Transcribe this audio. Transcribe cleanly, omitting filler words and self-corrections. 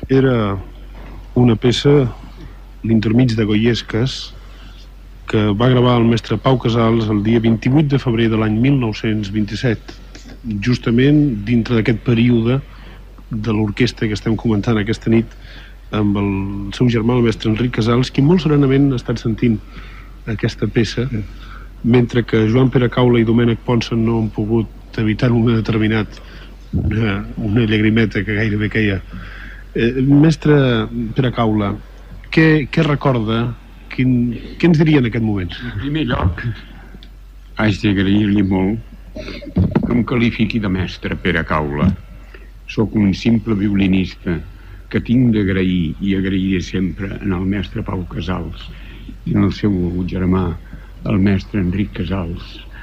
era una peça, l'intermig de Goiesques, que va gravar el mestre Pau Casals el dia 28 de febrer de l'any 1927, justament dintre d'aquest període de l'orquestra que estem comentant aquesta nit, amb el seu germà, el mestre Enric Casals, qui molt serenament ha estat sentint aquesta peça, mentre que Joan Pere Caula i Domènec Ponsa no han pogut evitar un moment determinat una llagrimeta que gairebé queia. Mestre Pere Caula, què recorda? Què ens diria en aquest moment? En primer lloc, haig d'agrair-li molt que em qualifiqui de mestre Pere Caula. Soc un simple violinista que tinc d'agrair i agrairé sempre en el mestre Pau Casals i en el seu germà, el mestre Enric Casals,